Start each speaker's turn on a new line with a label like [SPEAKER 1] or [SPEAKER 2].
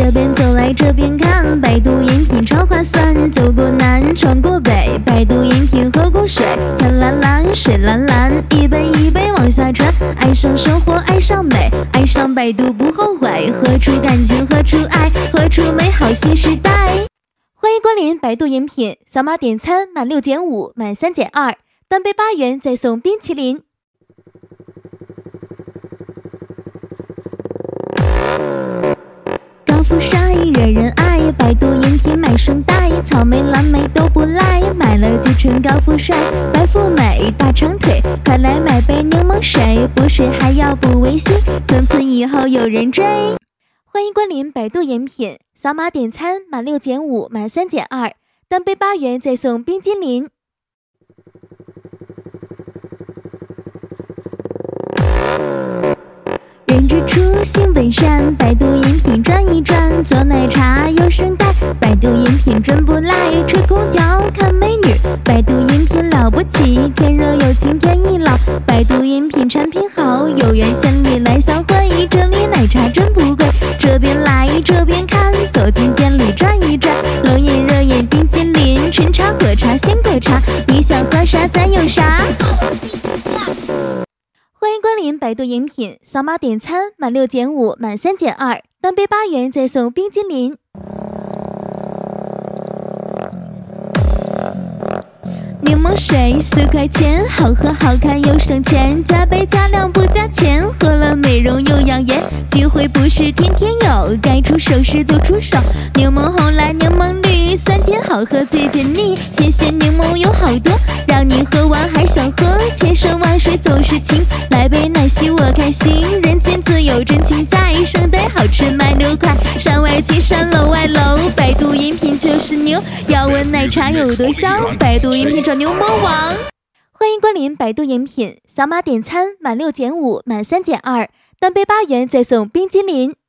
[SPEAKER 1] 这边走来这边看，百度饮品超划算，走过南闯过北，百度饮品喝过水，天蓝蓝水蓝蓝，一杯一杯往下传，爱上生活爱上美，爱上百度不后悔，喝出感情喝出爱，喝出美好新时代。欢迎光临百度饮品，扫码点餐满6减5满3减2，单杯8元再送冰淇淋。高富帅人人爱，百度饮品买双待，草莓蓝莓都不赖，买了就成高富帅，白富美大长腿，快来买杯柠檬水，补水还要补维 C， 从此以后有人追。欢迎光临百度饮品，扫码点餐满6减5满3减2，单杯8元再送冰激凌。人之初性本善，百度饮品转一转，做奶茶有声带，百度饮品真不赖，吹空调看美女，百度饮品了不起，天热有晴天一老，百度饮品产品好，有缘千里来相会，这里奶茶真不贵，这边来这边看，走进店里转一转，冷饮热饮冰激凌，纯茶果茶鲜果茶，你想喝啥咱有啥。欢迎光临百度饮品，扫码点餐满6减5满3减2，单杯8元再送冰激凌。柠檬水4块钱，好喝好看又省钱，加杯加量不加钱，喝了美容又养颜，机会不是天天有，该出手时就出手，柠檬红来柠檬绿，酸甜好喝最解腻，新鲜柠檬有好多，让你喝完还想喝，千山万水总是情，来杯奶昔我开心，人间自有真情在，圣代好吃卖6块，山外青山楼外楼，百度饮品就是牛，要问奶茶有多香，百度饮品找牛魔王。欢迎光临百度饮品，扫码点餐满6减5满3减2，单杯8元再送冰激凌。